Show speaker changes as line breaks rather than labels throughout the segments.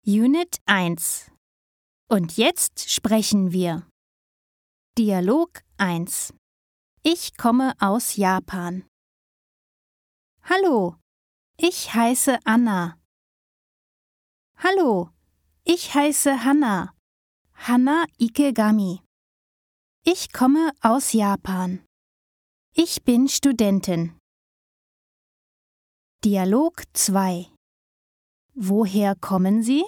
Unit 1. Und jetzt sprechen wir. Dialog 1. Ich komme aus Japan. Hallo, ich heiße Anna. Hallo, ich heiße Hana. Hana Ikegami. Ich komme aus Japan. Ich bin Studentin. Dialog 2. Woher kommen Sie?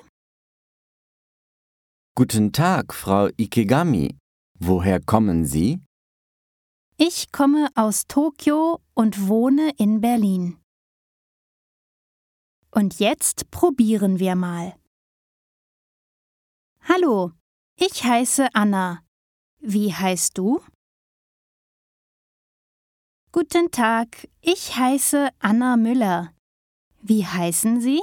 Guten Tag, Frau Ikegami. Woher kommen Sie?
Ich komme aus Tokio und wohne in Berlin. Und jetzt probieren wir mal. Hallo, ich heiße Anna. Wie heißt du? Guten Tag, ich heiße Anna Müller. Wie heißen Sie?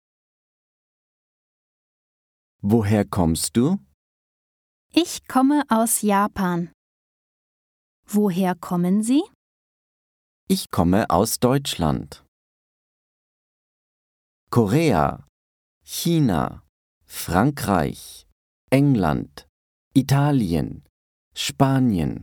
Woher kommst du?
Ich komme aus Japan. Woher kommen Sie?
Ich komme aus Deutschland. Korea, China, Frankreich, England, Italien, Spanien.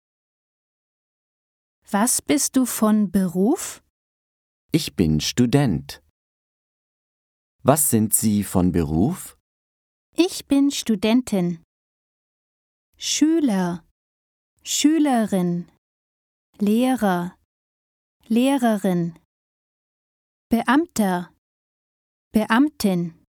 Was bist du von Beruf?
Ich bin Student. Was sind Sie von Beruf?
Ich bin Studentin. Schüler, Schülerin, Lehrer, Lehrerin, Beamter, Beamtin.